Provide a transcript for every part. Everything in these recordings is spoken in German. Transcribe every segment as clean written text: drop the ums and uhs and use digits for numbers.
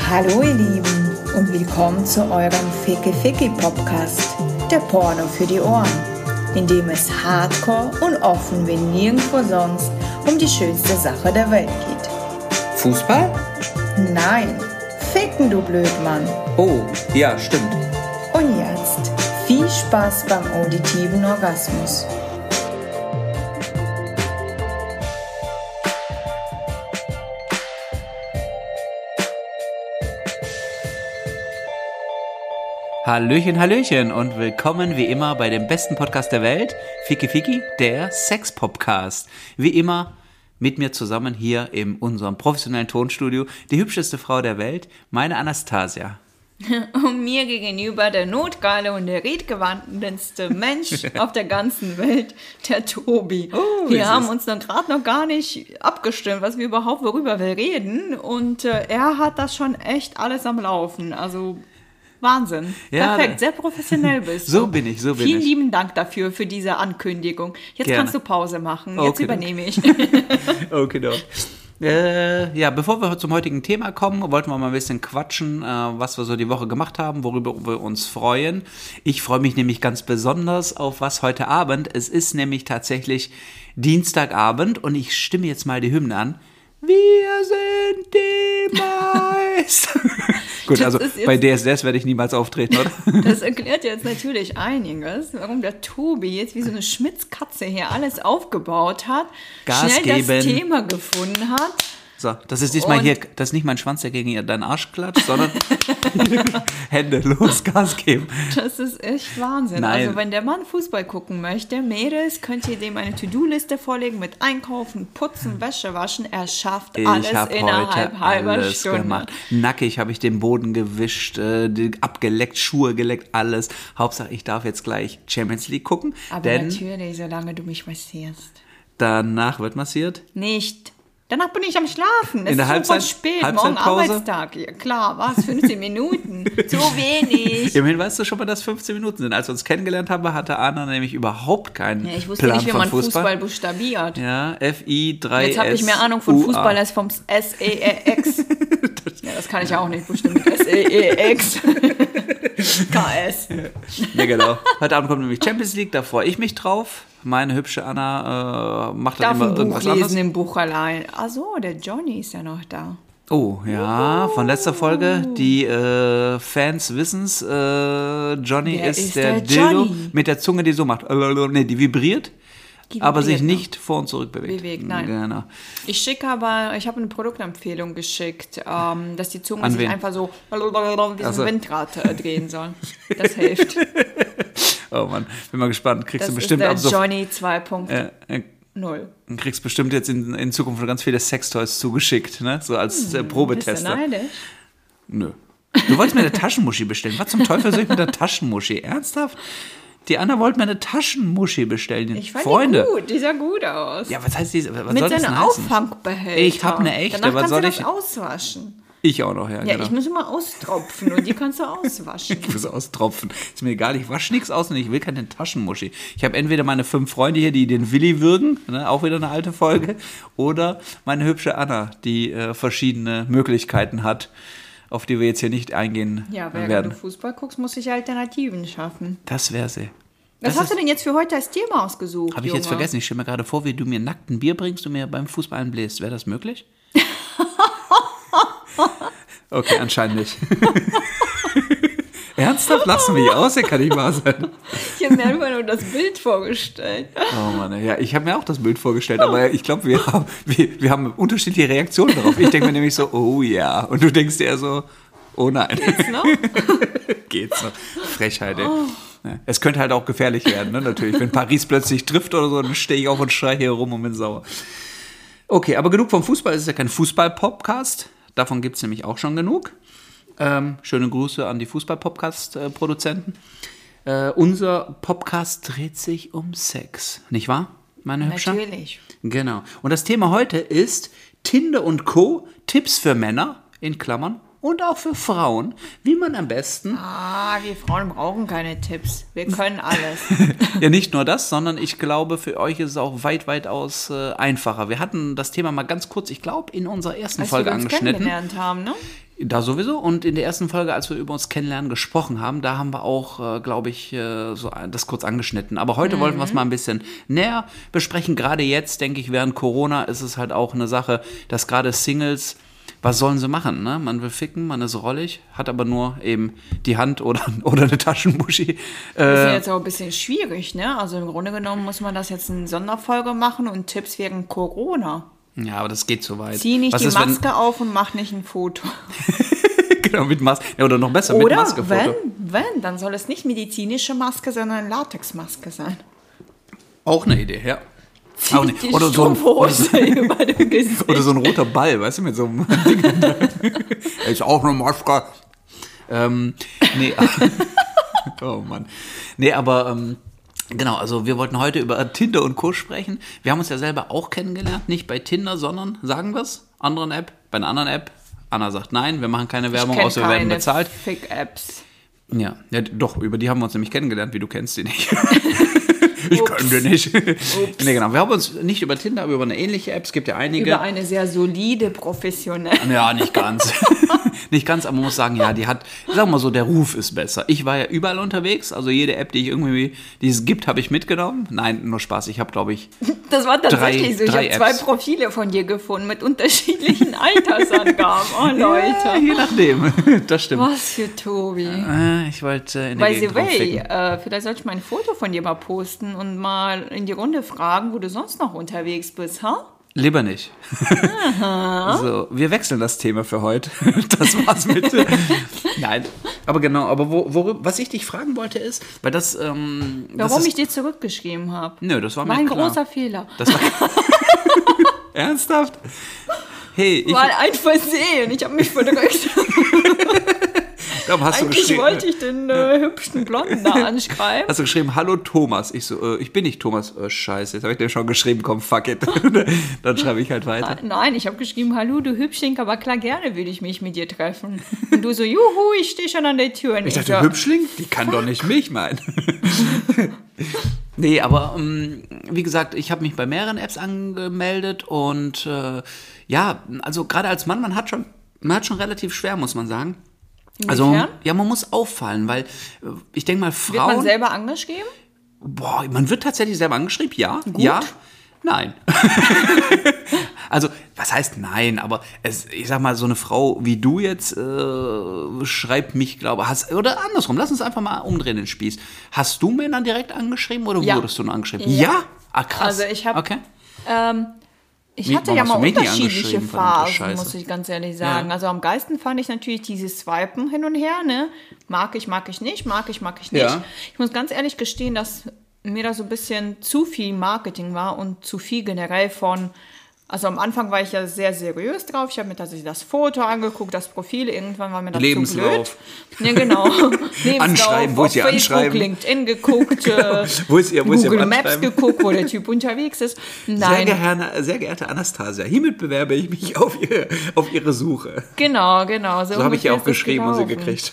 Hallo ihr Lieben und willkommen zu eurem Ficky Ficky Podcast, der Porno für die Ohren, in dem es hardcore und offen wie nirgendwo sonst um die schönste Sache der Welt geht. Fußball? Nein, Ficken du Blödmann. Oh, ja, stimmt. Und jetzt viel Spaß beim auditiven Orgasmus. Hallöchen, Hallöchen und willkommen wie immer bei dem besten Podcast der Welt, Ficky Ficky, der Sex-Podcast. Wie immer mit mir zusammen hier in unserem professionellen Tonstudio die hübscheste Frau der Welt, meine Anastasia. Und mir gegenüber der notgeile und der redgewandteste Mensch auf der ganzen Welt, der Tobi. Oh, wir haben uns dann gerade noch gar nicht abgestimmt, worüber wir reden. Und er hat das schon echt alles am Laufen. Also Wahnsinn. Ja, perfekt, sehr professionell bist du. So bin ich. Vielen lieben Dank dafür, für diese Ankündigung. Jetzt Gerne. kannst du Pause machen. Jetzt übernehme ich. Okay, doch. Ja, bevor wir zum heutigen Thema kommen, wollten wir mal ein bisschen quatschen, was wir so die Woche gemacht haben, worüber wir uns freuen. Ich freue mich nämlich ganz besonders auf was heute Abend. Es ist nämlich tatsächlich Dienstagabend und ich stimme jetzt mal die Hymne an. Wir sind die Meister. Gut, also bei DSDS werde ich niemals auftreten, oder? Das erklärt jetzt natürlich einiges, warum der Tobi jetzt wie so eine Schmitzkatze hier alles aufgebaut hat, Gas schnell geben. das Thema gefunden hat. So, das ist diesmal hier, das ist nicht mein Schwanz, der gegen deinen Arsch klatscht, sondern Hände, los, Gas geben. Das ist echt Wahnsinn. Nein. Also wenn der Mann Fußball gucken möchte, Mädels, könnt ihr dem eine To-Do-Liste vorlegen mit Einkaufen, Putzen, Wäsche waschen. Er schafft alles innerhalb halber Stunde. Gemacht. Nackig habe ich den Boden gewischt, abgeleckt, Schuhe geleckt, alles. Hauptsache, ich darf jetzt gleich Champions League gucken. Aber denn natürlich, solange du mich massierst. Danach wird massiert. Nicht. Danach bin ich am Schlafen. Es In der ist schon voll Halbzeit- spät. Morgen Halbzeitpause? Arbeitstag. Ja, klar, was? 15 Minuten. Zu wenig. Immerhin weißt du schon mal, dass 15 Minuten sind. Als wir uns kennengelernt haben, hatte Anna nämlich überhaupt keinen Ja, ich wusste Plan nicht, wie von man Fußball. Fußball buchstabiert. Ja, F-I-3-S. Jetzt habe ich mehr Ahnung von Fußball als vom S-E-E-X. Ja, das kann ich auch nicht bestimmen. S-E-E-X. K-S. Ja, genau. Heute Abend kommt nämlich Champions League, da freue ich mich drauf. Meine hübsche Anna macht dann Darf immer ein Buch irgendwas lesen anderes. im Buch allein. Ach so, der Johnny ist ja noch da. Oh, ja, von letzter Folge. Die Fans wissen's, Johnny Wer ist ist der der Dildo Johnny? mit der Zunge, die so macht. Nee, die vibriert, Die aber sich vibriert noch. nicht vor und zurück bewegt. Nein. Genau. Ich habe eine Produktempfehlung geschickt, dass die Zunge An sich wen? einfach so wie so so. ein Windrad drehen soll. Das hilft. Oh Mann, bin mal gespannt. Kriegst Das du ist bestimmt der ab so. Johnny 2.0. Kriegst bestimmt jetzt in Zukunft ganz viele Sextoys zugeschickt, ne? So als Bist du Probetester. neidisch? Nö. Du wolltest mir eine Taschenmuschi bestellen. Was zum Teufel soll ich mit der Taschenmuschi? Ernsthaft? Die Anna wollte mir eine Taschenmuschi bestellen. Ich fand Freunde. die gut, die sah gut aus. Ja, was heißt die? Was Mit soll das seinem denn heißen? Auffangbehälter. Ich hab eine echte, Danach was kannst soll du ich- das auswaschen. Ich auch noch, ja, Ja, genau. ich muss immer austropfen und die kannst du auswaschen. Ich muss austropfen. Ist mir egal, ich wasche nichts aus und ich will keine Taschenmuschi. Ich habe entweder meine 5 Freunde hier, die den Willi würgen, ne, auch wieder eine alte Folge, oder meine hübsche Anna, die verschiedene Möglichkeiten hat, auf die wir jetzt hier nicht eingehen Ja, während werden. du Fußball guckst, muss ich Alternativen schaffen. Das wäre sie. Was hast du denn jetzt für heute als Thema ausgesucht, Habe ich jetzt Junge? vergessen. Ich stelle mir gerade vor, wie du mir nackt ein Bier bringst und mir beim Fußball bläst. Wäre das möglich? Okay, anscheinend nicht. Ernsthaft? Lachst du mich aus? Der kann nicht wahr sein. Ich habe mir einfach nur das Bild vorgestellt. Oh Mann, ja, ich habe mir auch das Bild vorgestellt, aber ich glaube, wir haben unterschiedliche Reaktionen darauf. Ich denke mir nämlich so, oh ja. Und du denkst dir so, oh nein. Geht's noch? Geht's noch. Frechheit, ey. Ja, es könnte halt auch gefährlich werden, ne, natürlich. Wenn Paris plötzlich trifft oder so, dann stehe ich auf und schreie hier rum und bin sauer. Okay, aber genug vom Fußball. Es ist ja kein Fußball-Podcast. Davon gibt es nämlich auch schon genug. Schöne Grüße an die Fußball-Podcast-Produzenten. Unser Podcast dreht sich um Sex, nicht wahr, meine Hübsche? Natürlich. Genau. Und das Thema heute ist Tinder und Co. Tipps für Männer, in Klammern, und auch für Frauen, wie man am besten... Wir Frauen brauchen keine Tipps. Wir können alles. Ja, nicht nur das, sondern ich glaube, für euch ist es auch weitaus einfacher. Wir hatten das Thema mal ganz kurz, ich glaube, in unserer ersten Als Folge wir uns angeschnitten. kennengelernt haben, ne? Da sowieso. Und in der ersten Folge, als wir über uns kennenlernen gesprochen haben, da haben wir auch, glaube ich, so das kurz angeschnitten. Aber heute wollten wir es mal ein bisschen näher besprechen. Gerade jetzt, denke ich, während Corona ist es halt auch eine Sache, dass gerade Singles, was sollen sie machen? Ne? Man will ficken, man ist rollig, hat aber nur eben die Hand oder eine Taschenmuschi. Das ist ja jetzt auch ein bisschen schwierig, ne? Also im Grunde genommen muss man das jetzt in Sonderfolge machen und Tipps während Corona. Ja, aber das geht so weit. Zieh nicht die Maske auf und mach nicht ein Foto. Genau, mit Maske. Ja, oder noch besser, mit Maskefoto. Wenn, dann soll es nicht medizinische Maske, sondern Latexmaske sein. Auch eine Idee, ja. Zieh die Strumpfhose über dem Gesicht. Oder so ein roter Ball, weißt du, mit so einem Ding. Ist auch eine Maske. Nee. Oh Mann. Nee, aber... Genau, also wir wollten heute über Tinder und Co. sprechen. Wir haben uns ja selber auch kennengelernt, nicht bei Tinder, sondern, sagen wir es, bei einer anderen App. Anna sagt nein, wir machen keine Werbung, außer wir werden bezahlt. Fick-Apps. Ja, doch, über die haben wir uns nämlich kennengelernt, wie du kennst die nicht. Ich kann die nicht. Nee, genau. Wir haben uns nicht über Tinder, aber über eine ähnliche App. Es gibt ja einige. Über eine sehr solide, professionelle. Ja, nicht ganz. Nicht ganz, aber man muss sagen, ja, die hat, sagen wir mal so, der Ruf ist besser. Ich war ja überall unterwegs, also jede App, die es gibt, habe ich mitgenommen. Nein, nur Spaß, ich habe, glaube ich, das war tatsächlich so. Ich habe 2 Apps. Profile von dir gefunden mit unterschiedlichen Altersangaben. Oh, Leute. Ja, je nachdem. Das stimmt. Was für Tobi. Ich wollte in der By the Gegend way, rumficken. vielleicht sollte ich mal ein Foto von dir mal posten und mal in die Runde fragen, wo du sonst noch unterwegs bist, ha? Lieber nicht. So, wir wechseln das Thema für heute. Das war's mit. Nein, aber genau, aber was ich dich fragen wollte ist, weil das... Warum ich dir zurückgeschrieben habe. Nö, das war mir ein klar. Großer Fehler. Das war ernsthaft? Hey, war ein Versehen, ich habe mich verdrückt. Hast Eigentlich du wollte ich den hübschen Blonden da anschreiben. Hast du geschrieben, hallo Thomas? Ich so, ich bin nicht Thomas. Oh, scheiße, jetzt habe ich dir schon geschrieben, komm, fuck it. Dann schreibe ich halt weiter. Nein, ich habe geschrieben, hallo du Hübschling, aber klar, gerne würde ich mich mit dir treffen. Und du so, juhu, ich stehe schon an der Tür. Und ich dachte, Hübschling? Die kann doch nicht mich meinen. Nee, aber wie gesagt, ich habe mich bei mehreren Apps angemeldet und ja, also gerade als Mann, man hat schon relativ schwer, muss man sagen. Also, ja, man muss auffallen, weil ich denke mal, Frauen... Wird man selber angeschrieben? Boah, man wird tatsächlich selber angeschrieben, ja. Gut? Ja, nein. Also, was heißt nein? Aber ich sag mal, so eine Frau wie du jetzt schreibt mich, glaube ich, oder andersrum, lass uns einfach mal umdrehen den Spieß. Hast du Männer direkt angeschrieben oder wurdest du nur angeschrieben? Ja? Ah, krass. Also, ich habe... Okay. Ich hatte ja mal unterschiedliche Phasen, Scheiße. muss ich ganz ehrlich sagen. Ja. Also am geilsten fand ich natürlich dieses Swipen hin und her, ne? Mag ich nicht, mag ich nicht. Ja. Ich muss ganz ehrlich gestehen, dass mir da so ein bisschen zu viel Marketing war und zu viel generell von... Also am Anfang war ich ja sehr seriös drauf. Ich habe mir tatsächlich das Foto angeguckt, das Profil. Irgendwann war mir das Lebenslauf. zu blöd. Ja, genau. Lebenslauf, Anschreiben, wo ist ihr Facebook, Anschreiben? LinkedIn geguckt, wo ist ihr Google Maps Anschreiben? geguckt, wo der Typ unterwegs ist. Nein. Sehr geehrte Anastasia, hiermit bewerbe ich mich auf ihre Suche. Genau. So habe ich ja auch geschrieben und sie gekriegt.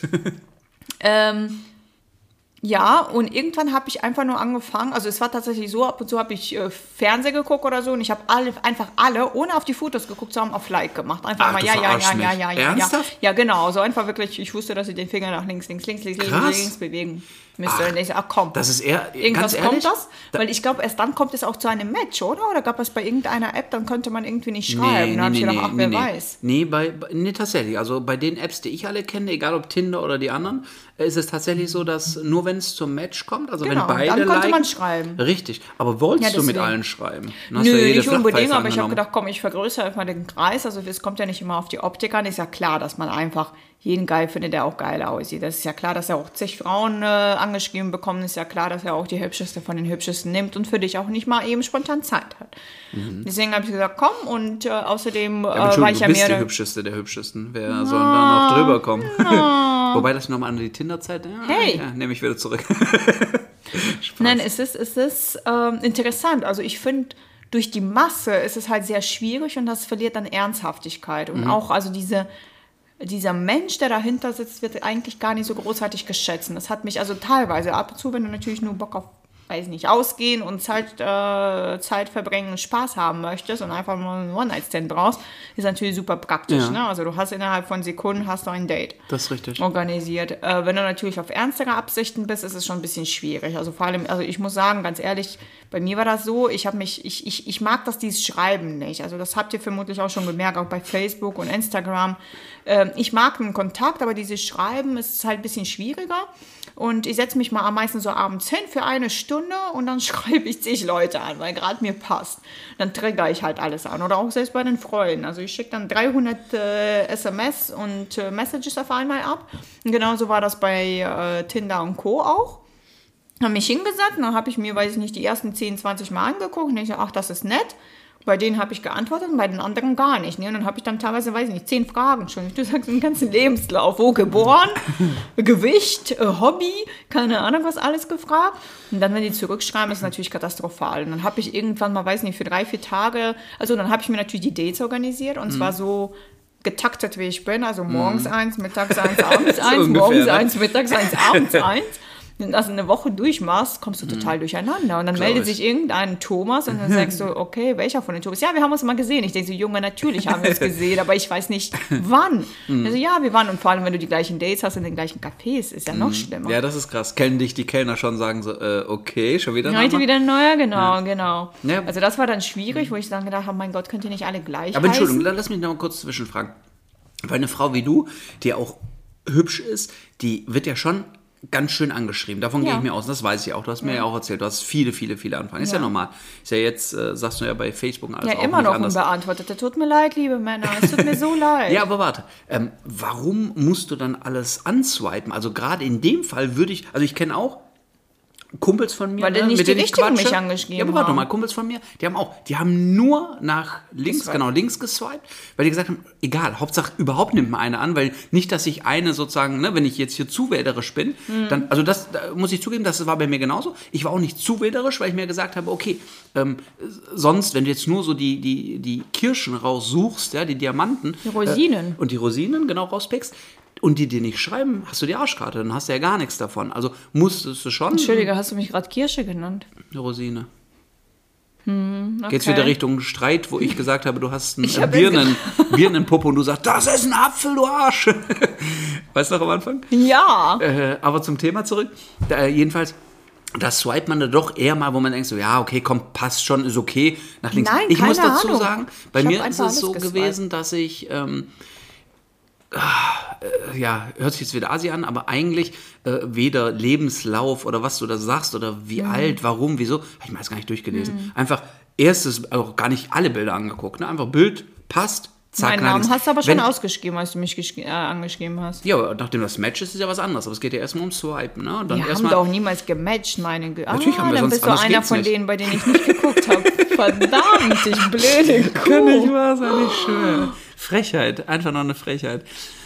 Ja, und irgendwann habe ich einfach nur angefangen, also es war tatsächlich so, ab und zu habe ich Fernsehen geguckt oder so und ich habe einfach alle, ohne auf die Fotos geguckt zu haben, auf Like gemacht. Einfach mal, ja. Ernsthaft? Ja, genau, so einfach wirklich, ich wusste, dass ich den Finger nach links bewegen müsste. Und ich so, komm. Das ist eher, irgendwas ganz ehrlich, kommt das? Weil ich glaube, erst dann kommt es auch zu einem Match, oder? Oder gab es bei irgendeiner App, dann konnte man irgendwie nicht schreiben. Dann habe ich gedacht, wer weiß. Nee, tatsächlich. Also bei den Apps, die ich alle kenne, egal ob Tinder oder die anderen, ist es tatsächlich so, dass nur wenn es zum Match kommt, also wenn beide dann konnte man schreiben. Richtig. Aber wolltest du mit allen schreiben? Nö, nicht unbedingt, aber ich habe gedacht, komm, ich vergrößere einfach den Kreis. Also es kommt ja nicht immer auf die Optik an. Ist ja klar, dass man einfach jeden geil findet, der auch geil aussieht. Das ist ja klar, dass er auch zig Frauen angeschrieben bekommt. Ist ja klar, dass er auch die Hübscheste von den Hübschesten nimmt und für dich auch nicht mal eben spontan Zeit hat. Deswegen habe ich gesagt, komm, und außerdem war ich ja mehr... Du bist die Hübscheste der Hübschesten. Wer soll da noch drüber kommen? Wobei das nochmal an die Tinder-Zeit... nehme ich wieder zurück. Nein, es ist interessant. Also ich finde, durch die Masse ist es halt sehr schwierig und das verliert dann Ernsthaftigkeit. Und auch, also dieser Mensch, der dahinter sitzt, wird eigentlich gar nicht so großartig geschätzt. Und das hat mich also teilweise ab und zu, wenn du natürlich nur Bock auf weiß nicht, ausgehen und Zeit verbringen und Spaß haben möchtest und einfach nur einen One-Night-Stand brauchst, ist natürlich super praktisch. Ne? Also du hast innerhalb von Sekunden ein Date. Das ist richtig. Organisiert. Wenn du natürlich auf ernstere Absichten bist, ist es schon ein bisschen schwierig. Also vor allem, also ich muss sagen, ganz ehrlich, bei mir war das so, ich mag dieses Schreiben nicht. Also das habt ihr vermutlich auch schon gemerkt, auch bei Facebook und Instagram. Ich mag einen Kontakt, aber dieses Schreiben ist halt ein bisschen schwieriger. Und ich setze mich mal am meisten so abends hin für 1 Stunde und dann schreibe ich 10 Leute an, weil gerade mir passt. Dann triggere ich halt alles an. Oder auch selbst bei den Freunden. Also ich schicke dann 300 SMS und Messages auf einmal ab. Und genauso war das bei Tinder und Co. auch. Habe mich hingesetzt und dann habe ich mir, weiß ich nicht, die ersten 10, 20 Mal angeguckt und ich so, ach, das ist nett. Bei denen habe ich geantwortet und bei den anderen gar nicht. Ne? Und dann habe ich dann teilweise, weiß ich nicht, 10 Fragen schon. Du sagst einen ganzen Lebenslauf. Wo geboren? Gewicht? Hobby? Keine Ahnung, was alles gefragt. Und dann, wenn die zurückschreiben, ist es natürlich katastrophal. Und dann habe ich irgendwann mal, weiß nicht, für 3, 4 Tage, also dann habe ich mir natürlich die Dates organisiert. Und zwar so getaktet, wie ich bin. Also morgens 1, mittags 1, abends 1, so morgens 1, mittags 1, abends 1. Wenn du das eine Woche durchmachst, kommst du total durcheinander. Und dann meldet sich irgendein Thomas und dann sagst du, okay, welcher von den Thomas? Ja, wir haben uns mal gesehen. Ich denke so, Junge, natürlich haben wir uns gesehen, aber ich weiß nicht, wann. Also ja, wir waren. Und vor allem, wenn du die gleichen Dates hast in den gleichen Cafés, ist ja noch schlimmer. Ja, das ist krass. Kennen dich die Kellner schon, sagen so, okay, schon wieder ein Heute wieder ein neuer, genau. Ja. Also das war dann schwierig, wo ich dann gedacht habe, mein Gott, könnt ihr nicht alle gleich Aber heißen? Entschuldigung, lass mich noch mal kurz zwischenfragen. Weil eine Frau wie du, die auch hübsch ist, die wird ja schon ganz schön angeschrieben. Davon gehe ich mir aus. Das weiß ich auch. Du hast mir ja auch erzählt. Du hast viele Anfragen. Ist ja normal. Ist ja jetzt, sagst du ja bei Facebook und alles ja, auch immer noch anders. Unbeantwortet. Tut mir leid, liebe Männer. Es tut mir so leid. Ja, aber warte. Warum musst du dann alles answipen? Also gerade in dem Fall würde ich, also ich kenne auch Kumpels von mir, weil nicht mit die denen ich Richtigen quatsche. mich angeschrieben Ja, aber warte haben. mal, Kumpels von mir, die haben nur nach links, links geswiped, weil die gesagt haben, egal, Hauptsache überhaupt nimmt man eine an, weil nicht, dass ich eine sozusagen, ne, wenn ich jetzt hier zu wählerisch bin, dann, also das da muss ich zugeben, das war bei mir genauso. Ich war auch nicht zu wählerisch, weil ich mir gesagt habe, okay, sonst, wenn du jetzt nur so die Kirschen raussuchst, ja, die Diamanten. Die Rosinen. Und die Rosinen, genau, rauspickst, und die dir nicht schreiben, hast du die Arschkarte, dann hast du ja gar nichts davon. Also musstest du schon... Entschuldige, hast du mich gerade Kirsche genannt? Eine Rosine. Okay. Geht's wieder Richtung Streit, wo ich gesagt habe, du hast einen Birnenpopo und du sagst, das ist ein Apfel, du Arsch. Weißt du noch am Anfang? Ja. Aber zum Thema zurück. Jedenfalls, da swipet man da doch eher mal, wo man denkt so, ja, okay, komm, passt schon, ist okay. Nach links. Nein, ich muss keine dazu Ahnung. sagen, bei Ich mir hab ist einfach es so alles gewesen, dass ich... ja, hört sich jetzt wieder Asi an, aber eigentlich weder Lebenslauf oder was du da sagst oder wie alt, warum, wieso, habe ich mir das gar nicht durchgelesen. Einfach erstes, auch gar nicht alle Bilder angeguckt, ne? Einfach Bild, passt, zack, Meinen Namen hast du aber schon Wenn- ausgeschrieben, als du mich angeschrieben hast. Ja, aber nachdem das Match ist ja was anderes, aber es geht ja erstmal ums Swipen, ne? Und dann Wir haben erstmal, doch niemals gematcht, meine Güte. Natürlich haben wir, dann sonst bist du anders einer geht's von nicht. denen, bei denen ich nicht geguckt habe. Verdammt, ich blöde Kuh. kann nicht wahr sein, nicht schön. Frechheit, einfach noch eine Frechheit.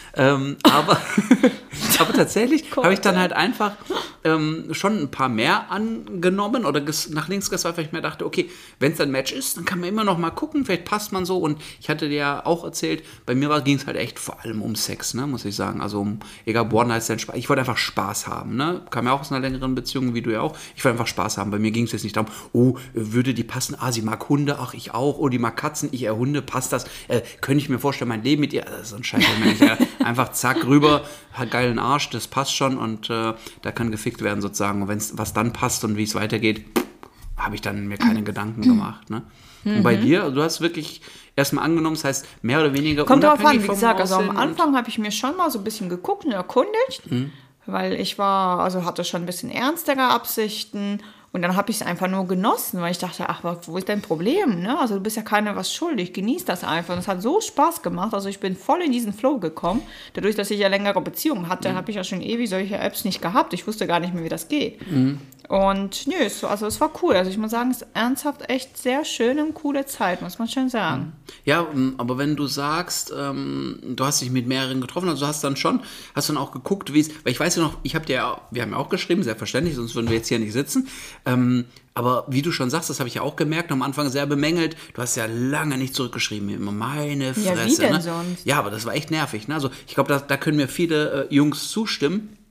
Aber tatsächlich habe ich dann halt einfach schon ein paar mehr angenommen oder nach links geswiped, weil ich mir dachte, okay, wenn es ein Match ist, dann kann man immer noch mal gucken, vielleicht passt man so. Und ich hatte dir ja auch erzählt, bei mir ging es halt echt vor allem um Sex, ne, muss ich sagen. Also egal, One-Night-Stand, ich wollte einfach Spaß haben, ne. Kam ja auch aus einer längeren Beziehung, wie du ja auch. Ich wollte einfach Spaß haben. Bei mir ging es jetzt nicht darum, oh, würde die passen? Ah, sie mag Hunde, ach, ich auch. Oh, die mag Katzen, ich eher Hunde, passt das? Könnte ich mir vorstellen, mein Leben mit ihr? So ein Scheiß. Einfach zack, rüber, hat geilen Arsch, das passt schon und da kann gefickt werden sozusagen. Und was dann passt und wie es weitergeht, habe ich dann mir keine Gedanken gemacht. Ne? Und bei dir, also du hast wirklich erstmal angenommen, das heißt mehr oder weniger Kommt drauf unabhängig an, wie vom gesagt, also am Aussehen Anfang habe ich mir schon mal so ein bisschen geguckt und erkundigt, weil ich hatte schon ein bisschen ernstere Absichten und dann habe ich es einfach nur genossen, weil ich dachte, ach, wo ist dein Problem, ne? Also du bist ja keiner was schuldig, genieß das einfach und es hat so Spaß gemacht, also ich bin voll in diesen Flow gekommen, dadurch, dass ich ja längere Beziehungen hatte, habe ich ja schon ewig solche Apps nicht gehabt, ich wusste gar nicht mehr, wie das geht. Und nö, es war cool. Also ich muss sagen, es ist ernsthaft echt sehr schön und coole Zeit, muss man schon sagen. Ja, aber wenn du sagst, du hast dich mit mehreren getroffen, also hast dann auch geguckt, wie es, weil ich weiß ja noch, wir haben ja auch geschrieben, selbstverständlich, sonst würden wir jetzt hier nicht sitzen, aber wie du schon sagst, das habe ich ja auch gemerkt, am Anfang sehr bemängelt, du hast ja lange nicht zurückgeschrieben, immer meine Fresse. Ja, wie denn ne? sonst? Ja, aber das war echt nervig, ne? Also ich glaube, da können mir viele Jungs zustimmen.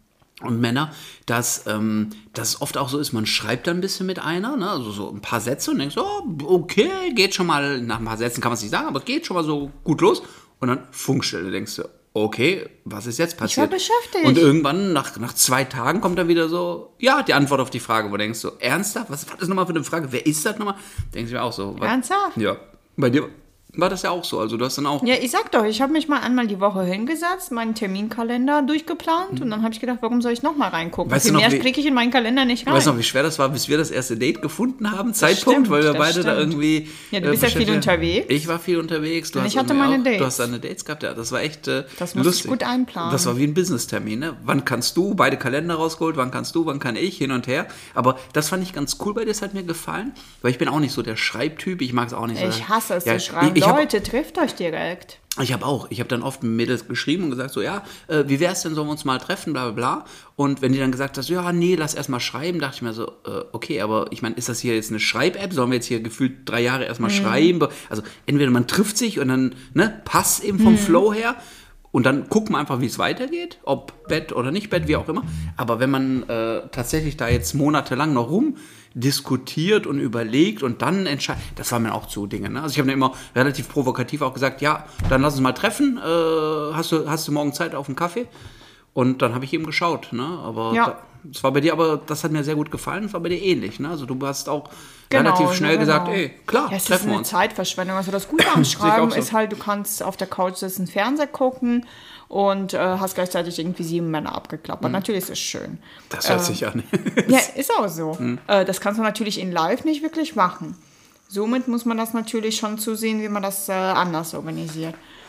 und Männer, dass das oft auch so ist, man schreibt dann ein bisschen mit einer, ne? Also so ein paar Sätze und denkst, oh, okay, geht schon mal, nach ein paar Sätzen kann man es nicht sagen, aber es geht schon mal so gut los. Und dann Funkstelle, denkst du, okay, was ist jetzt passiert? Ich war beschäftigt. Und irgendwann, nach 2 Tagen, kommt dann wieder so, ja, die Antwort auf die Frage, wo du denkst so, ernsthaft? Was war das nochmal für eine Frage? Wer ist das nochmal? Denkst du mir auch so. Ernsthaft? Ja. Bei dir war das ja auch so, also du hast dann auch... Ja, ich sag doch, ich habe mich mal einmal die Woche hingesetzt, meinen Terminkalender durchgeplant und dann habe ich gedacht, warum soll ich nochmal reingucken? Weißt Viel du noch, mehr kriege ich in meinen Kalender nicht rein. Weißt du noch, wie schwer das war, bis wir das erste Date gefunden haben? Zeitpunkt, weil wir beide da irgendwie... Ja, du bist ja viel unterwegs. Ich war viel unterwegs. Du Und hast ich hatte irgendwie meine Dates. Du hast deine Dates gehabt, ja. Das war echt das musste ich gut einplanen. Das war wie ein Business-Termin, ne? Wann kannst du? Beide Kalender rausgeholt. Wann kannst du? Wann kann ich? Hin und her. Aber das fand ich ganz cool bei dir. Das hat mir gefallen. Weil ich bin auch nicht so der Schreibtyp. Ich mag es auch nicht so. Ich hasse es zu schreiben. Leute, trifft euch direkt. Ich habe dann oft mit Mädels geschrieben und gesagt so, ja, wie wär's denn, sollen wir uns mal treffen, bla bla bla. Und wenn die dann gesagt hat, ja, nee, lass erst mal schreiben, dachte ich mir so, okay, aber ich meine, ist das hier jetzt eine Schreib-App? Sollen wir jetzt hier gefühlt 3 Jahre erstmal schreiben? Also entweder man trifft sich und dann, ne, passt eben vom Flow her. Und dann gucken wir einfach, wie es weitergeht, ob Bett oder nicht Bett, wie auch immer. Aber wenn man tatsächlich da jetzt monatelang noch rumdiskutiert und überlegt und dann entscheidet, das waren mir auch zu Dinge. Ne? Also ich habe dann immer relativ provokativ auch gesagt, ja, dann lass uns mal treffen. Hast du morgen Zeit auf einen Kaffee? Und dann habe ich eben geschaut. Ne? Aber ja. Das war bei dir, aber das hat mir sehr gut gefallen. Das war bei dir ähnlich. Ne? Also du hast auch relativ schnell gesagt, ey, klar, ja, es treffen ist wir uns. eine Zeitverschwendung. Also das Gute am Schreiben so. ist halt, du kannst auf der Couch sitzen, Fernseher gucken und hast gleichzeitig irgendwie 7 Männer abgeklappert. Natürlich ist es schön. Das hört sich an. Ja, ist auch so. Das kannst du natürlich in live nicht wirklich machen. Somit muss man das natürlich schon zusehen, wie man das anders organisiert.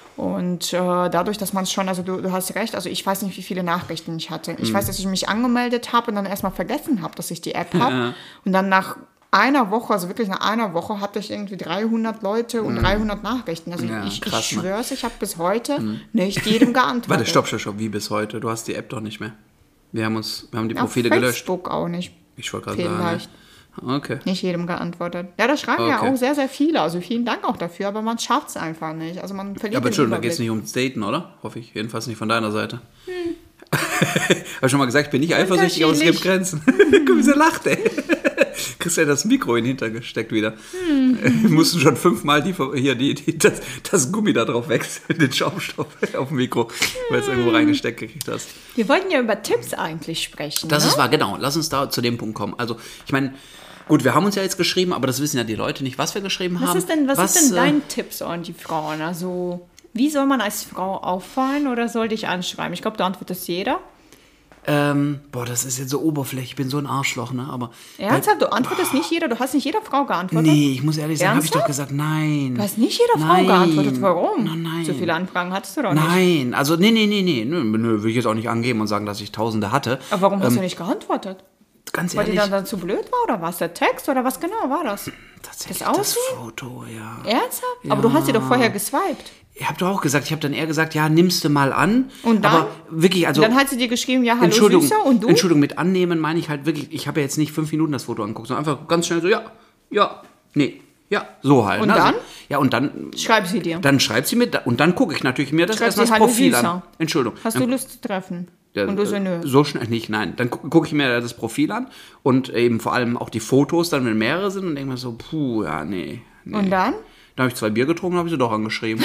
Und dadurch, dass man es schon, also du hast recht, also ich weiß nicht, wie viele Nachrichten ich hatte. Ich weiß, dass ich mich angemeldet habe und dann erstmal vergessen habe, dass ich die App habe. Ja. Und dann nach einer Woche, also wirklich nach einer Woche, hatte ich irgendwie 300 Leute und 300 Nachrichten. Also ja, ich krass, schwör's, ich habe bis heute nicht jedem geantwortet. Warte, stopp, wie bis heute? Du hast die App doch nicht mehr. Wir haben die Profile gelöscht. Auf Facebook auch nicht. Ich wollte gerade sagen. Vielleicht. Okay. Nicht jedem geantwortet. Ja, das schreiben ja auch sehr, sehr viele. Also vielen Dank auch dafür, aber man schafft es einfach nicht. Also man verliert aber Entschuldigung, da geht es nicht ums Daten, oder? Hoffe ich. Jedenfalls nicht von deiner Seite. Habe schon mal gesagt, ich bin nicht eifersüchtig, aber es gibt Grenzen. Guck, wie sie lacht, ey. Kriegst ja das Mikro in den Hintern gesteckt wieder. Mussten schon 5-mal das Gummi da drauf wechseln, den Schaumstoff auf dem Mikro, weil es irgendwo reingesteckt gekriegt hast. Wir wollten ja über Tipps eigentlich sprechen. Das ist wahr, genau. Lass uns da zu dem Punkt kommen. Also, ich meine, gut, wir haben uns ja jetzt geschrieben, aber das wissen ja die Leute nicht, was wir geschrieben haben. Was ist denn dein Tipp so an die Frauen? Also, wie soll man als Frau auffallen oder soll dich anschreiben? Ich glaube, da antwortet jeder. Das ist jetzt so oberflächlich, ich bin so ein Arschloch, ne? Aber ernsthaft, du antwortest nicht jeder, du hast nicht jeder Frau geantwortet? Nee, ich muss ehrlich sagen, habe ich doch gesagt, nein. Du hast nicht jeder Frau geantwortet, warum? Nein. So viele Anfragen hattest du doch nicht. Nein, also nee, will ich jetzt auch nicht angeben und sagen, dass ich Tausende hatte. Aber warum hast du nicht geantwortet? Ganz ehrlich. Weil die dann zu blöd war oder was? Der Text oder was genau war das? Tatsächlich das Foto, ja. Ernsthaft? Ja. Aber du hast sie doch vorher geswiped. Ich habe doch auch gesagt, ich habe dann eher gesagt, ja, nimmst du mal an. Und dann? Aber wirklich, also... Und dann hat sie dir geschrieben, ja, hallo Süßer, und du? Entschuldigung, mit annehmen meine ich halt wirklich, ich habe ja jetzt nicht 5 Minuten das Foto angeguckt, sondern einfach ganz schnell so, so halt. Und ne? dann? Also, ja, und dann... Schreibt sie dir. Dann schreibt sie mir, und dann gucke ich natürlich mir das erstmal das Profil an. Entschuldigung. Hast du Lust zu treffen? Und du so, nö. So schnell nicht, nein. Dann gucke ich mir das Profil an und eben vor allem auch die Fotos, dann wenn mehrere sind und denke mir so, nee. Und dann? Dann habe ich 2 Bier getrunken und habe sie doch angeschrieben.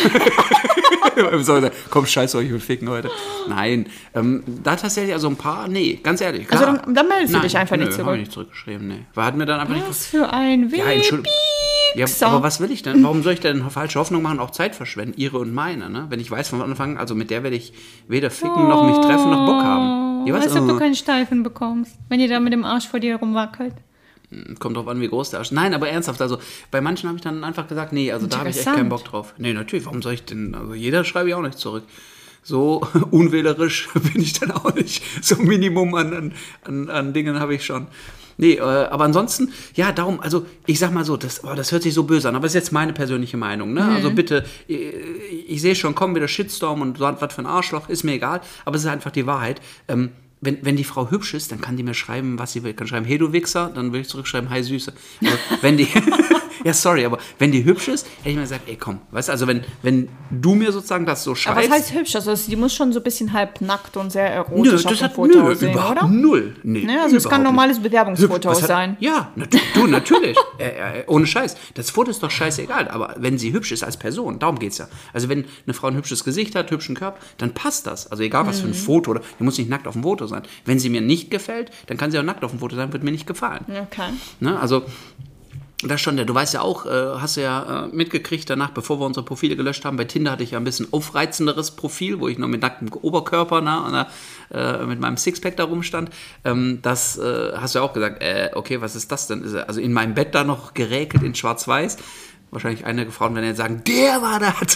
Komm, scheiß euch, ich will ficken heute. Nein, da tatsächlich also ein paar, ganz ehrlich, klar. Also dann meldest du dich einfach nicht zurück. Habe ich nicht zurückgeschrieben, nee. Hat mir dann einfach nicht... Was für ein Weg. Ja, Entschuldigung. Ja, aber was will ich denn? Warum soll ich denn falsche Hoffnung machen und auch Zeit verschwenden? Ihre und meine, ne? Wenn ich weiß von Anfang an, also mit der werde ich weder ficken, noch mich treffen, noch Bock haben. Ja, als ob du keinen Steifen bekommst, wenn ihr da mit dem Arsch vor dir rumwackelt. Kommt drauf an, wie groß der Arsch ist. Nein, aber ernsthaft, also bei manchen habe ich dann einfach gesagt, nee, also da habe ich echt keinen Bock drauf. Nee, natürlich, warum soll ich denn, also jeder schreibe ich auch nicht zurück. So unwählerisch bin ich dann auch nicht. So ein Minimum an Dingen habe ich schon. Nee, aber ansonsten, ja, darum, also ich sag mal so, das hört sich so böse an, aber das ist jetzt meine persönliche Meinung, ne? Also bitte, ich sehe schon, komm, wieder Shitstorm und was für ein Arschloch, ist mir egal, aber es ist einfach die Wahrheit. Wenn die Frau hübsch ist, dann kann die mir schreiben, was sie will. Kann schreiben, hey du Wichser, dann will ich zurückschreiben, hi Süße. Also, wenn die Ja, sorry, aber wenn die hübsch ist, hätte ich mir gesagt, ey, komm, weißt du, also wenn du mir sozusagen das so schreibst. Aber was heißt hübsch? Also die muss schon so ein bisschen halb nackt und sehr erotisch auf dem Foto aussehen, überhaupt oder? Null. Nee, Ja, also es kann ein normales Bewerbungsfoto sein. Ja, natürlich. Ohne Scheiß. Das Foto ist doch scheißegal, aber wenn sie hübsch ist als Person, darum geht's ja. Also wenn eine Frau ein hübsches Gesicht hat, hübschen Körper, dann passt das. Also egal was für ein Foto, oder die muss nicht nackt auf dem Foto sein. Wenn sie mir nicht gefällt, dann kann sie auch nackt auf dem Foto sein, wird mir nicht gefallen. Okay. Ne? Also das schon, du weißt ja auch, hast du ja mitgekriegt danach, bevor wir unsere Profile gelöscht haben, bei Tinder hatte ich ja ein bisschen aufreizenderes Profil, wo ich noch mit nacktem Oberkörper mit meinem Sixpack da rumstand. Das hast du ja auch gesagt, okay, was ist das denn? Also in meinem Bett da noch geräkelt in schwarz-weiß. Wahrscheinlich einige Frauen werden jetzt sagen, der war das.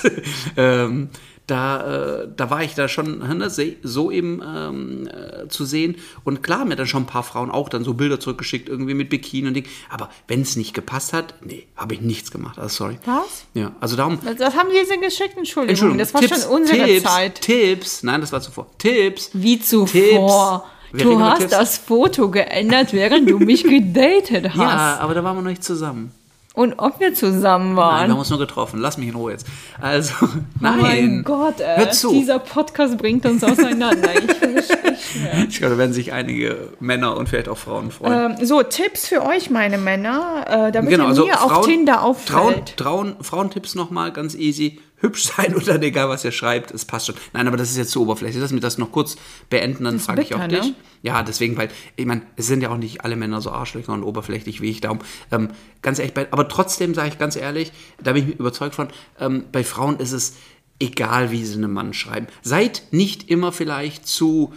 Da war ich da schon so eben zu sehen. Und klar, mir dann schon ein paar Frauen auch dann so Bilder zurückgeschickt, irgendwie mit Bikini und Ding. Aber wenn es nicht gepasst hat, nee, habe ich nichts gemacht. Also sorry. Was? Ja, also darum. Das haben die jetzt geschickt, Entschuldigung. Das war Tipps, schon unsere Zeit. Tipps. Nein, das war zuvor. Tipps. Wie zuvor? Du hast das Foto geändert, während du mich gedatet hast. Ja, aber da waren wir noch nicht zusammen. Und ob wir zusammen waren. Nein, wir haben uns nur getroffen. Lass mich in Ruhe jetzt. Also, nein. Oh mein Gott, hör zu. Dieser Podcast bringt uns auseinander. Ich finde es schwer. Ich glaube, da werden sich einige Männer und vielleicht auch Frauen freuen. So, Tipps für euch, meine Männer, damit ihr also mir auf Tinder auffällt. Frauentipps nochmal, ganz easy. Hübsch sein oder egal, was ihr schreibt, es passt schon. Nein, aber das ist jetzt zu oberflächlich. Lass mich das noch kurz beenden, dann frage ich auch dich. Ne? Ja, deswegen, weil, ich meine, es sind ja auch nicht alle Männer so arschlöcher und oberflächlich wie ich. Darum, ganz ehrlich, aber trotzdem sage ich ganz ehrlich, da bin ich überzeugt von, bei Frauen ist es egal, wie sie einem Mann schreiben. Seid nicht immer vielleicht zu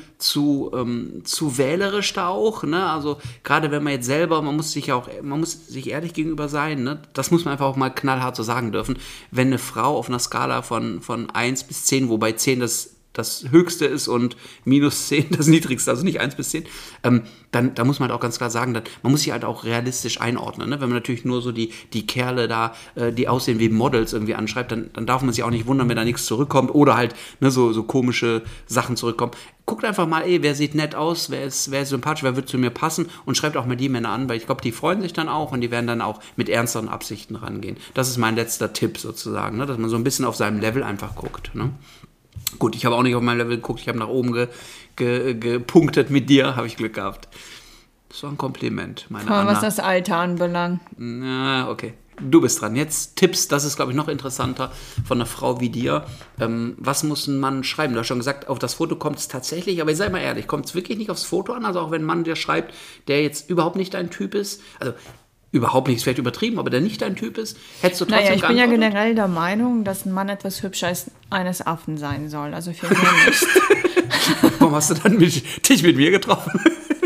wählerisch da auch, ne? Also gerade wenn man jetzt selber, man muss sich ehrlich gegenüber sein, ne? Das muss man einfach auch mal knallhart so sagen dürfen. Wenn eine Frau auf einer Skala von 1 bis 10, wobei 10 das höchste ist und minus 10 das niedrigste, also nicht 1 bis 10, dann muss man halt auch ganz klar sagen, man muss sich halt auch realistisch einordnen. Ne? Wenn man natürlich nur so die Kerle da, die aussehen wie Models irgendwie anschreibt, dann darf man sich auch nicht wundern, wenn da nichts zurückkommt oder halt so komische Sachen zurückkommen. Guckt einfach mal, wer sieht nett aus, wer ist sympathisch, wer wird zu mir passen und schreibt auch mal die Männer an, weil ich glaube, die freuen sich dann auch und die werden dann auch mit ernsteren Absichten rangehen. Das ist mein letzter Tipp sozusagen, ne? Dass man so ein bisschen auf seinem Level einfach guckt. Ne? Gut, ich habe auch nicht auf mein Level geguckt, ich habe nach oben gepunktet mit dir, habe ich Glück gehabt. Das war ein Kompliment, meine Anna. Was das Alter anbelangt. Na, okay. Du bist dran. Jetzt Tipps, das ist, glaube ich, noch interessanter von einer Frau wie dir. Was muss ein Mann schreiben? Du hast schon gesagt, auf das Foto kommt es tatsächlich, aber ich sage mal ehrlich, kommt es wirklich nicht aufs Foto an? Also auch wenn ein Mann dir schreibt, der jetzt überhaupt nicht dein Typ ist, also überhaupt nicht, ist vielleicht übertrieben, aber der nicht dein Typ ist, hättest du trotzdem ich bin ja geantwortet? generell der Meinung, dass ein Mann etwas hübscher als eines Affen sein soll. Also für mich nicht. Warum hast du dann dich mit mir getroffen?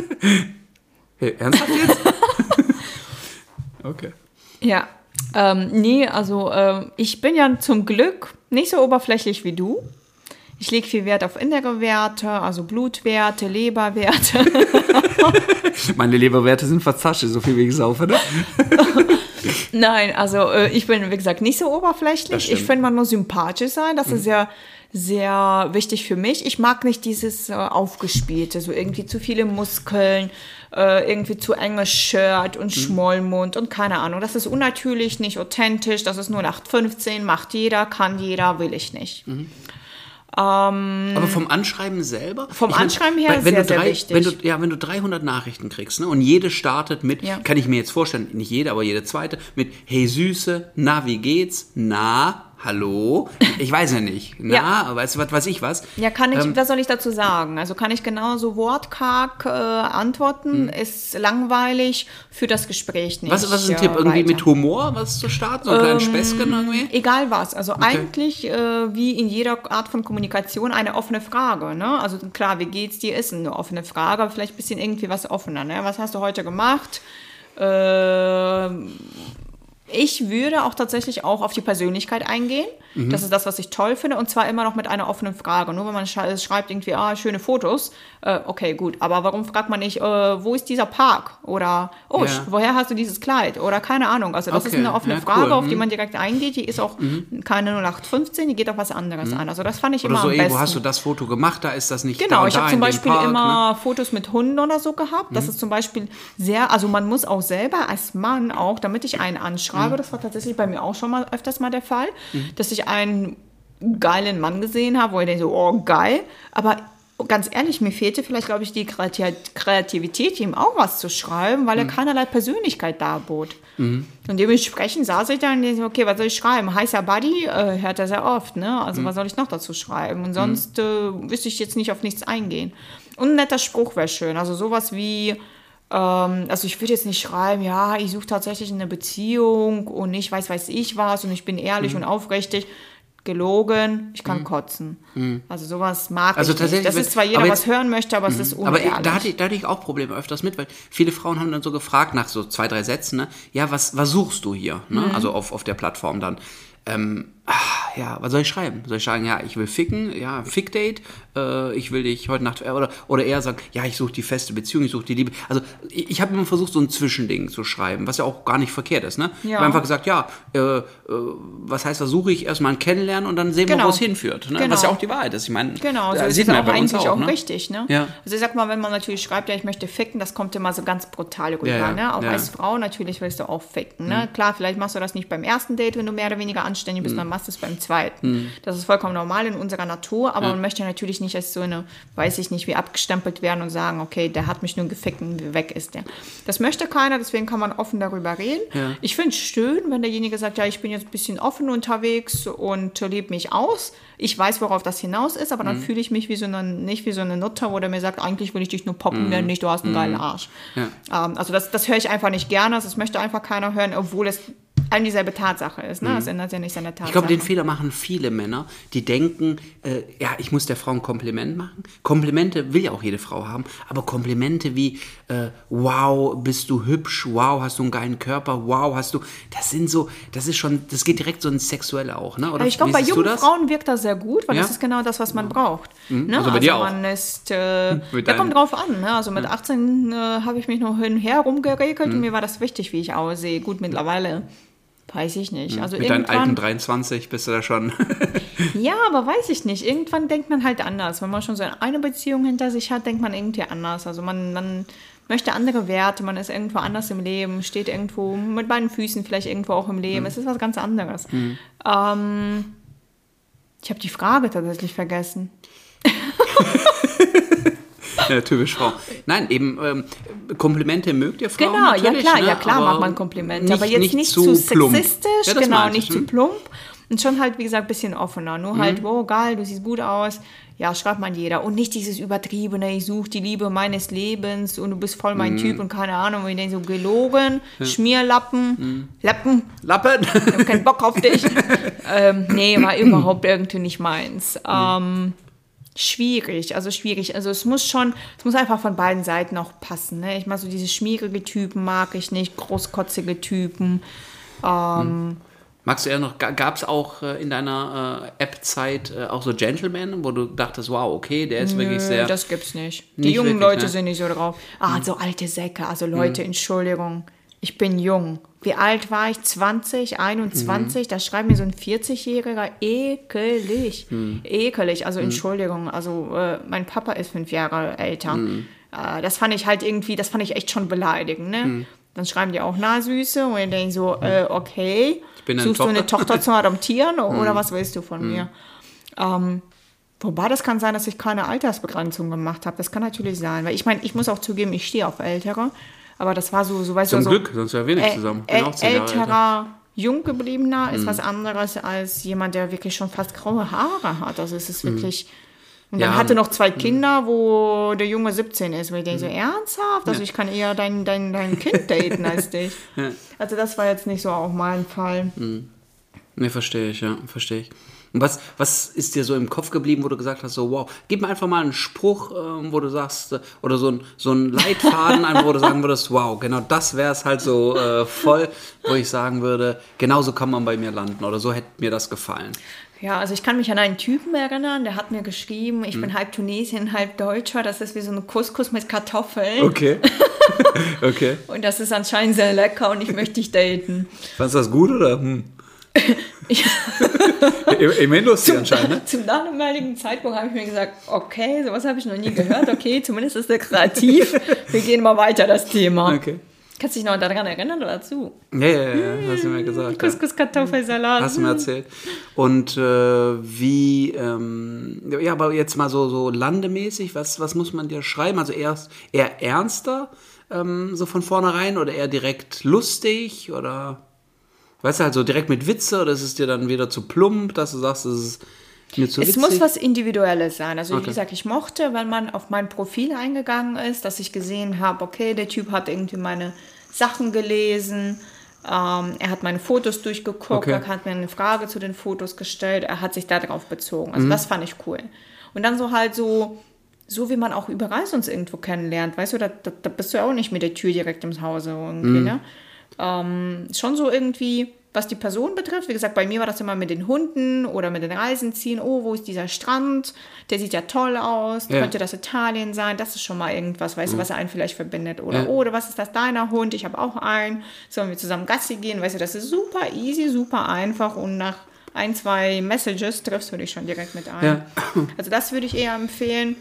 Hey, ernsthaft jetzt? Okay. Ja, ich bin ja zum Glück nicht so oberflächlich wie du. Ich lege viel Wert auf innere Werte, also Blutwerte, Leberwerte. Meine Leberwerte sind verzascht, so viel wie ich saufe, ne? Nein, also ich bin, wie gesagt, nicht so oberflächlich. Ich finde, man muss sympathisch sein. Das ist sehr, sehr wichtig für mich. Ich mag nicht dieses Aufgespielte, so irgendwie zu viele Muskeln, irgendwie zu enges Shirt und Schmollmund und keine Ahnung. Das ist unnatürlich, nicht authentisch. Das ist nur 0815, macht jeder, kann jeder, will ich nicht. Aber vom Anschreiben selber? Anschreiben her sehr wichtig. Wenn du 300 Nachrichten kriegst, ne, und jede startet mit, kann ich mir jetzt vorstellen, nicht jede, aber jede zweite, mit hey Süße, na, wie geht's? Na, hallo? Ich weiß ja nicht. Na, weißt du, was weiß ich was? Ja, was soll ich dazu sagen? Also kann ich genauso wortkarg antworten, ist langweilig, für das Gespräch nicht. Was ist ein Tipp? Irgendwie mit Humor was zu starten? So einen kleinen Späßchen irgendwie? Egal was. Also eigentlich wie in jeder Art von Kommunikation eine offene Frage. Ne? Also klar, wie geht's dir, ist eine offene Frage, aber vielleicht ein bisschen irgendwie was offener. Ne? Was hast du heute gemacht? Ich würde auch tatsächlich auch auf die Persönlichkeit eingehen. Das ist das, was ich toll finde. Und zwar immer noch mit einer offenen Frage. Nur wenn man schreibt irgendwie, schöne Fotos. Okay, gut. Aber warum fragt man nicht, wo ist dieser Park? Oder, woher hast du dieses Kleid? Oder keine Ahnung. Also das ist eine offene Frage, auf die man direkt eingeht. Die ist auch keine 0815, die geht auf was anderes an. Also das fand ich immer am besten. Wo hast du das Foto gemacht? Da ist das nicht genau, da ich habe zum Beispiel Park, immer Fotos mit Hunden oder so gehabt. Das ist zum Beispiel also man muss auch selber als Mann auch, damit ich einen anschreibe, schreibe. Das war tatsächlich bei mir auch schon mal öfters mal der Fall, dass ich einen geilen Mann gesehen habe, wo ich denke so, oh geil, aber ganz ehrlich, mir fehlte vielleicht, glaube ich, die Kreativität, ihm auch was zu schreiben, weil er keinerlei Persönlichkeit darbot. Und dementsprechend saß ich dann und dachte, okay, was soll ich schreiben? Heißer Buddy hört er sehr oft, ne? Also was soll ich noch dazu schreiben? Und sonst wüsste ich jetzt nicht auf nichts eingehen. Und ein netter Spruch wäre schön, also sowas wie, also ich würde jetzt nicht schreiben, ja, ich suche tatsächlich eine Beziehung und nicht weiß ich was und ich bin ehrlich und aufrichtig. Gelogen, ich kann kotzen. Also sowas mag ich nicht. Das ist zwar jeder, was hören möchte, aber es ist unehrlich. Aber da hatte ich auch Probleme öfters mit, weil viele Frauen haben dann so gefragt nach so 2, 3 Sätzen, ne? Ja, was suchst du hier? Ne? Also auf der Plattform dann. Ja, was soll ich schreiben? Soll ich sagen, ja, ich will ficken, ja, Fick-Date, ich will dich heute Nacht, oder eher sagen, ja, ich suche die feste Beziehung, ich suche die Liebe. Also ich habe immer versucht, so ein Zwischending zu schreiben, was ja auch gar nicht verkehrt ist, ne? Ja. Ich habe einfach gesagt, ja, was suche ich? Erstmal ein Kennenlernen und dann sehen wir, wo es hinführt. Ne? Genau. Was ja auch die Wahrheit ist. Ich meine, genau, so sieht man ja bei uns eigentlich auch ne? richtig, ne? Ja. Also ich sag mal, wenn man natürlich schreibt, ja, ich möchte ficken, das kommt immer so ganz brutal rüber, ne? Auch als Frau natürlich willst du auch ficken, ne? Klar, vielleicht machst du das nicht beim ersten Date, wenn du mehr oder weniger anständig bist, dann machst du es beim zweiten. Das ist vollkommen normal in unserer Natur, aber man möchte natürlich nicht als so eine, weiß ich nicht, wie abgestempelt werden und sagen, okay, der hat mich nur gefickt und weg ist der. Das möchte keiner, deswegen kann man offen darüber reden. Ja. Ich finde es schön, wenn derjenige sagt, ja, ich bin jetzt ein bisschen offen unterwegs und lebe mich aus. Ich weiß, worauf das hinaus ist, aber dann fühle ich mich nicht wie so eine Nutte, wo der mir sagt, eigentlich will ich dich nur poppen, denn nicht, du hast einen geilen Arsch. Ja. Also das höre ich einfach nicht gerne, das möchte einfach keiner hören, obwohl es eine dieselbe Tatsache ist. Ne? Das ändert ja nicht seine Tatsache. Ich glaube, den Fehler machen viele Männer, die denken, ja, ich muss der Frau ein Kompliment machen. Komplimente will ja auch jede Frau haben, aber Komplimente wie, wow, bist du hübsch, wow, hast du einen geilen Körper, wow, das geht direkt so ins Sexuelle auch. Ne? Oder ich glaube, bei jungen Frauen wirkt das sehr gut, weil das ist genau das, was man braucht. Ne? Also bei dir auch. Man ist, der kommt drauf an. Ne? Also mit 18 habe ich mich noch hin und her rumgeregelt und mir war das wichtig, wie ich aussehe. Gut, mittlerweile weiß ich nicht. Also mit deinen alten 23 bist du da schon. Ja, aber weiß ich nicht. Irgendwann denkt man halt anders. Wenn man schon so eine Beziehung hinter sich hat, denkt man irgendwie anders. Also man möchte andere Werte, man ist irgendwo anders im Leben, steht irgendwo mit beiden Füßen vielleicht irgendwo auch im Leben. Es ist was ganz anderes. Ich habe die Frage tatsächlich vergessen. Ja, typisch Frau. Nein, eben Komplimente mögt ihr Frauen genau, natürlich. Genau, ja klar macht man Komplimente, aber jetzt nicht zu sexistisch, ja, genau, nicht zu plump und schon halt, wie gesagt, ein bisschen offener. Nur halt, oh geil, du siehst gut aus, ja, schreibt man jeder. Und nicht dieses Übertriebene, ich suche die Liebe meines Lebens und du bist voll mein Typ und keine Ahnung, ich denke so gelogen, Schmierlappen, Lappen. Ich habe keinen Bock auf dich. Nee, war überhaupt irgendwie nicht meins. Schwierig. Also es muss einfach von beiden Seiten auch passen. Ne? Ich mag so diese schmierige Typen mag ich nicht, großkotzige Typen. Magst du eher noch, gab es auch in deiner App-Zeit auch so Gentlemen, wo du dachtest, wow, okay, der ist wirklich sehr... das gibt's nicht. Die jungen wirklich, Leute sind nicht so drauf. So alte Säcke, also Leute, Entschuldigung, ich bin jung. Wie alt war ich? 20, 21? Da schreibt mir so ein 40-Jähriger, ekelig. Ekelig, also Entschuldigung, also mein Papa ist 5 Jahre älter. Das fand ich echt schon beleidigend, ne? Dann schreiben die auch, na Süße, und ich denke so, okay, suchst du eine Tochter zu adoptieren oder was willst du von mir? Wobei das kann sein, dass ich keine Altersbegrenzung gemacht habe. Das kann natürlich sein, weil ich muss auch zugeben, ich stehe auf Ältere. Aber das war so weißt du, Zum Glück, sonst wäre wenig zusammen. Älterer, jung gebliebener ist was anderes als jemand, der wirklich schon fast graue Haare hat. Also es ist wirklich... Und dann hatte noch 2 Kinder, wo der Junge 17 ist. Wo ich denke, so ernsthaft? Also ich kann eher dein Kind daten als dich. Ja. Also das war jetzt nicht so auch mein Fall. Ne, verstehe ich. Und was ist dir so im Kopf geblieben, wo du gesagt hast, so wow, gib mir einfach mal einen Spruch, wo du sagst, oder so ein Leitfaden, wo du sagen würdest, wow, genau das wäre es halt so voll, wo ich sagen würde, genau so kann man bei mir landen oder so hätte mir das gefallen. Ja, also ich kann mich an einen Typen erinnern, der hat mir geschrieben, ich bin halb Tunesien, halb Deutscher, das ist wie so ein Couscous mit Kartoffeln. Okay. Und das ist anscheinend sehr lecker und ich möchte dich daten. Fandest du das gut oder? Immerhin lustig anscheinend, ne? Zum damaligen Zeitpunkt habe ich mir gesagt, okay, sowas habe ich noch nie gehört, okay, zumindest ist er kreativ, wir gehen mal weiter, das Thema. Okay. Kannst du dich noch daran erinnern oder dazu? Ja, hast du mir gesagt. Couscous, Kartoffelsalat. Hast du mir erzählt. Und aber jetzt mal so landemäßig, was muss man dir schreiben? Also eher ernster, so von vornherein, oder eher direkt lustig, oder, weißt du, halt so direkt mit Witze, oder ist es dir dann wieder zu plump, dass du sagst, es ist mir zu witzig? Es muss was Individuelles sein. Also wie gesagt, ich mochte, wenn man auf mein Profil eingegangen ist, dass ich gesehen habe, okay, der Typ hat irgendwie meine Sachen gelesen, er hat meine Fotos durchgeguckt, er hat mir eine Frage zu den Fotos gestellt, er hat sich darauf bezogen. Also das fand ich cool. Und dann so wie man auch überall sonst irgendwo kennenlernt, weißt du, da bist du ja auch nicht mit der Tür direkt ins Hause irgendwie, ne? Schon so irgendwie, was die Person betrifft, wie gesagt, bei mir war das immer mit den Hunden oder mit den Reisen ziehen. Oh, wo ist dieser Strand? Der sieht ja toll aus. Ja. Könnte das Italien sein? Das ist schon mal irgendwas, weißt du, was einen vielleicht verbindet. Oder was ist das, deiner Hund? Ich habe auch einen. Sollen wir zusammen Gassi gehen? Weißt du, das ist super easy, super einfach und nach 1-2 Messages triffst du dich schon direkt mit ein. Ja. Also das würde ich eher empfehlen.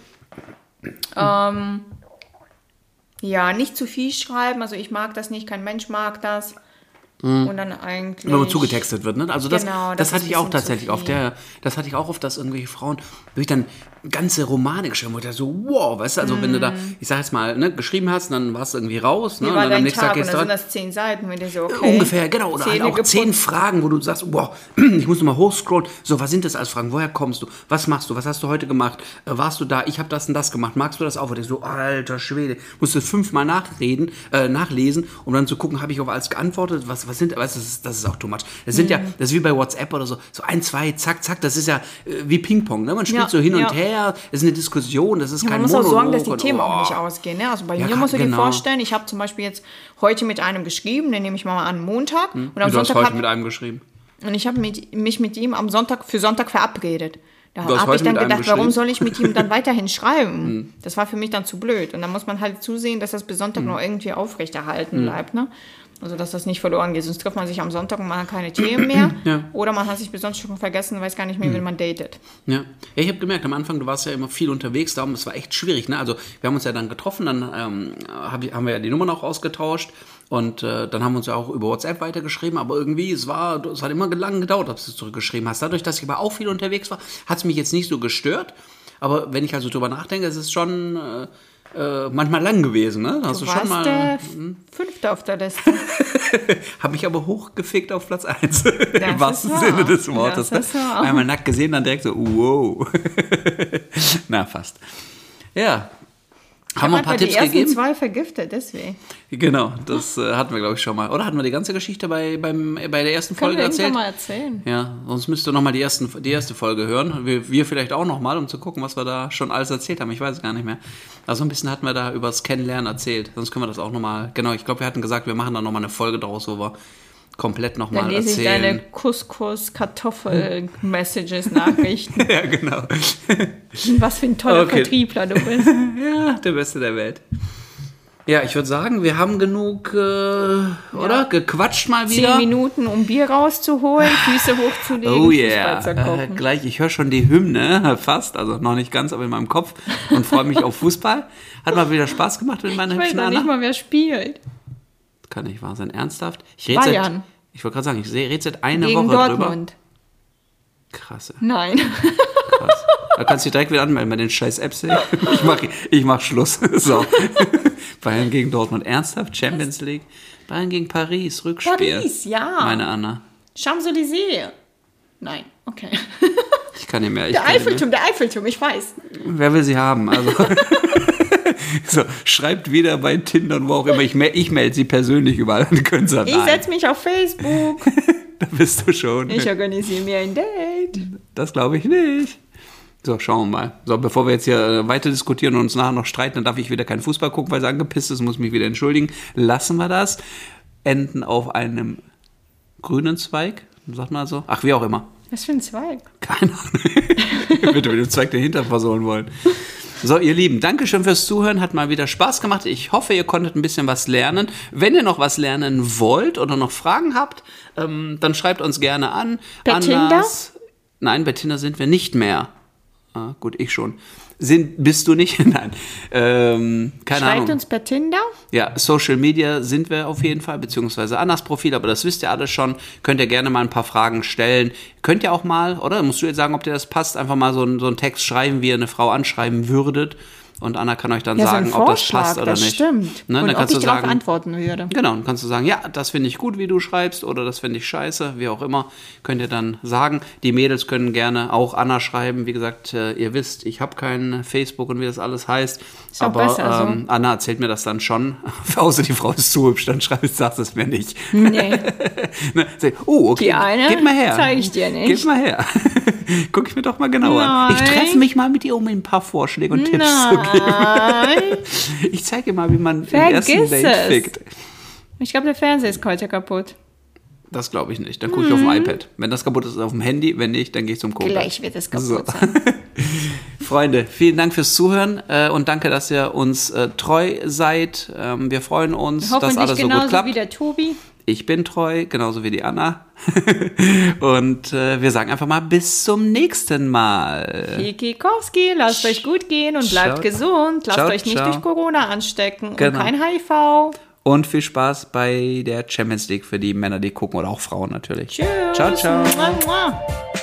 Nicht zu viel schreiben. Also ich mag das nicht, kein Mensch mag das. Und dann eigentlich... Wenn man zugetextet wird, ne? Also das hatte ich auch tatsächlich oft. Das hatte ich auch oft, dass irgendwelche Frauen durch dann ganze Romane geschrieben wurde. So, wow, weißt du, also wenn du da, ich sag jetzt mal, ne, geschrieben hast, dann warst du irgendwie raus. Ne? Wie war und dein Tag? Und dann sind das 10 Seiten, mit denen so, okay. Ungefähr, genau. Oder halt auch 10 Fragen, wo du sagst, wow, ich muss nochmal hochscrollen. So, was sind das als Fragen? Woher kommst du? Was machst du? Was hast du heute gemacht? Warst du da? Ich habe das und das gemacht. Magst du das auch? Und ich so, alter Schwede. Musst du 5-mal nachlesen, um dann zu gucken, habe ich auf alles geantwortet? Was sind, weißt du, das ist auch too much. Das sind das ist wie bei WhatsApp oder so 1, 2, zack, zack, das ist ja wie Ping-Pong, ne? Man spielt so hin und her, das ist eine Diskussion, das ist kein Monolog. Man muss auch sorgen, dass die Themen auch nicht ausgehen, ne? Also bei mir musst du dir vorstellen, ich habe zum Beispiel jetzt heute mit einem geschrieben, den nehme ich mal an Montag. Und am Sonntag hast heute mit einem geschrieben? Und ich habe mich mit ihm am Sonntag für Sonntag verabredet. Da habe ich dann gedacht, warum soll ich mit ihm dann weiterhin schreiben? Das war für mich dann zu blöd. Und dann muss man halt zusehen, dass das bis Sonntag noch irgendwie aufrechterhalten bleibt, ne? Also, dass das nicht verloren geht. Sonst trifft man sich am Sonntag und man hat keine Themen mehr. Ja. Oder man hat sich bis Sonntag schon vergessen und weiß gar nicht mehr, wie man datet. Ja, ich habe gemerkt, am Anfang, du warst ja immer viel unterwegs, darum, das war echt schwierig. Ne? Also, wir haben uns ja dann getroffen, dann haben wir ja die Nummern auch ausgetauscht. Und dann haben wir uns ja auch über WhatsApp weitergeschrieben. Aber irgendwie, es hat immer lang gedauert, ob du zurückgeschrieben hast. Dadurch, dass ich aber auch viel unterwegs war, hat es mich jetzt nicht so gestört. Aber wenn ich also drüber nachdenke, es ist schon... manchmal lang gewesen, ne? Hast du schon mal der 5. auf der Liste. Hab mich aber hochgefickt auf Platz 1. Im wahrsten Sinne des Wortes. Einmal nackt gesehen, dann direkt so, wow. Na, fast. Ja. Haben wir ein paar Tipps gegeben? Die ersten 2 vergiftet, deswegen. Genau, das hatten wir, glaube ich, schon mal. Oder hatten wir die ganze Geschichte bei der ersten Folge erzählt? Können wir mal erzählen. Ja, sonst müsst ihr noch mal die erste Folge hören. Wir vielleicht auch noch mal, um zu gucken, was wir da schon alles erzählt haben. Ich weiß es gar nicht mehr. Also ein bisschen hatten wir da über das Kennenlernen erzählt. Sonst können wir das auch noch mal... Genau, ich glaube, wir hatten gesagt, wir machen da noch mal eine Folge draus, wo wir komplett noch mal erzählen. Dann lese ich deine Couscous-Kartoffel-Messages-Nachrichten. Ja, genau. Was für ein toller Vertriebler du bist. Ja, der Beste der Welt. Ja, ich würde sagen, wir haben genug, oder? Gequatscht mal wieder. 10 Minuten, um Bier rauszuholen, Füße hochzulegen, oh yeah. Fußball zu gucken. Gleich, ich höre schon die Hymne, fast, also noch nicht ganz, aber in meinem Kopf und freue mich auf Fußball. Hat mal wieder Spaß gemacht mit meiner hübschen Anna. Ich weiß noch nicht mal, wer spielt. Kann nicht wahr sein. Ernsthaft? Ich Bayern. Ich wollte gerade sagen, ich rede seit einer Gegen Woche Dortmund. Drüber. Krasse. Nein. Krass. Da kannst du dich direkt wieder anmelden bei den scheiß Apps. Ich mach Schluss. So. Bayern gegen Dortmund. Ernsthaft? Champions League? Bayern gegen Paris. Rückspiel. Paris, ja. Meine Anna. Champs-Élysées. Nein, okay. Ich kann nicht mehr. Der Eiffelturm, ich weiß. Wer will sie haben? Also... So, schreibt wieder bei Tinder und wo auch immer. Ich melde sie persönlich überall. Ich setze mich auf Facebook. Da bist du schon. Ich organisiere mir ein Date. Das glaube ich nicht. So, schauen wir mal. So, bevor wir jetzt hier weiter diskutieren und uns nachher noch streiten, dann darf ich wieder keinen Fußball gucken, weil es angepisst ist, muss mich wieder entschuldigen. Lassen wir das. Enden auf einem grünen Zweig. Sagt man so. Ach, wie auch immer. Was für ein Zweig? Keine Ahnung. Bitte mit dem Zweig dahinter versohlen wollen. So, ihr Lieben, Dankeschön fürs Zuhören, hat mal wieder Spaß gemacht. Ich hoffe, ihr konntet ein bisschen was lernen. Wenn ihr noch was lernen wollt oder noch Fragen habt, dann schreibt uns gerne an. Bei Tinder? Nein, bei Tinder sind wir nicht mehr. Gut, ich schon. Bist du nicht? Nein. Keine Schreibt Ahnung. uns per Tinder. Ja, Social Media sind wir auf jeden Fall, beziehungsweise Annas Profil, aber das wisst ihr alles schon. Könnt ihr gerne mal ein paar Fragen stellen. Könnt ihr auch mal, oder? Musst du jetzt sagen, ob dir das passt, einfach mal so einen Text schreiben, wie ihr eine Frau anschreiben würdet. Und Anna kann euch dann sagen, ob das passt oder nicht. Stimmt. Ne, und dann ob kannst ich du darauf sagen, antworten würde. genau, dann kannst du sagen, ja, das finde ich gut, wie du schreibst, oder das finde ich scheiße, wie auch immer, könnt ihr dann sagen. Die Mädels können gerne auch Anna schreiben. Wie gesagt, ihr wisst, ich habe kein Facebook und wie das alles heißt. Ist auch aber besser so. Anna erzählt mir das dann schon. Außer die Frau ist zu hübsch, dann sagst du es mir nicht. Nee. Ne, oh, okay, Die eine gib mal her. zeige ich dir nicht. Gib mal her. Guck ich mir doch mal genauer an. Ich treffe mich mal mit ihr, um mir ein paar Vorschläge und Tipps zu geben. Ich zeige dir mal, wie man im ersten Date fickt. Ich glaube, der Fernseher ist heute kaputt. Das glaube ich nicht. Dann gucke ich auf dem iPad. Wenn das kaputt ist, auf dem Handy. Wenn nicht, dann gehe ich zum Kochen. Gleich wird es kaputt sein. Freunde, vielen Dank fürs Zuhören und danke, dass ihr uns treu seid. Wir freuen uns, dass alles so gut klappt. Wie der Tobi. Ich bin treu, genauso wie die Anna. Und wir sagen einfach mal bis zum nächsten Mal. Kikowski, lasst euch gut gehen und bleibt gesund. Lasst euch nicht durch Corona anstecken. Genau. Und kein HIV. Und viel Spaß bei der Champions League für die Männer, die gucken, oder auch Frauen natürlich. Tschüss. Ciao, ciao. Mua, mua.